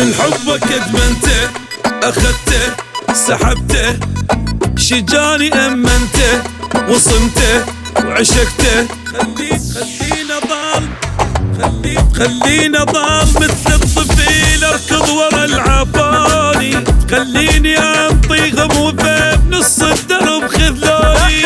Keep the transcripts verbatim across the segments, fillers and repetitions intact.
من حبك ادمنته اخذته سحبته شجاني امنته وصمته وعشقته. خليك خلينا ضال خليك خلينا ضال مثل الطفيل اركض ورا العفاني. خليني انطي غموضه بنص الدرب خذلاني.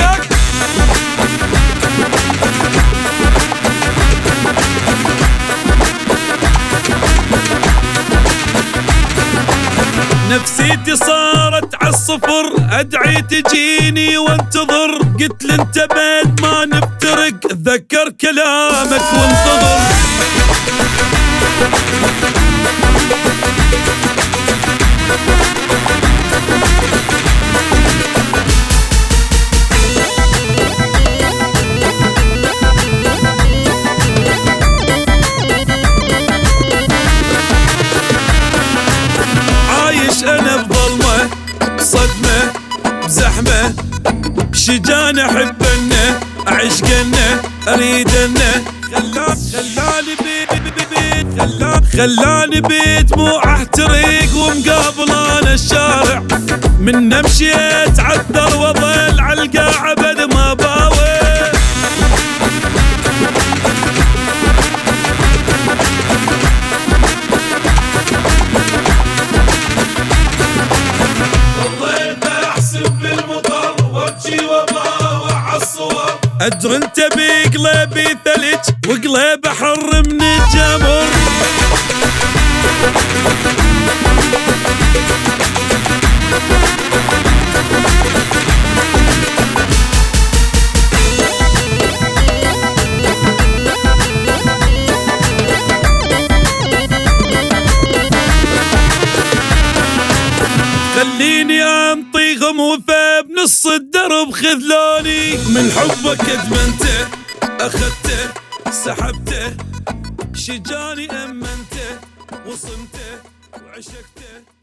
نفسيتي صارت عالصفر ادعي تجيني وانتظر. قلت له انت بعد ما نفترق اتذكر كلامك وانتظر. أنا بظلمة بصدمة بزحمة شجانة أحبنه أعشقنه أريدنه. خلاني بيت بيت خلاني بدموع أحترق ومقابل أنا الشارع. من نمشي أتعذر وأظل عالقاع أبد ما باوي. أدري انت بقلبي ثلج وقلب حر من الجمر. خليني انطي غموثه بنص الدرب خذلاني. من حبك ادمنته اخذته سحبته شجاني امنته وصمته وعشقته.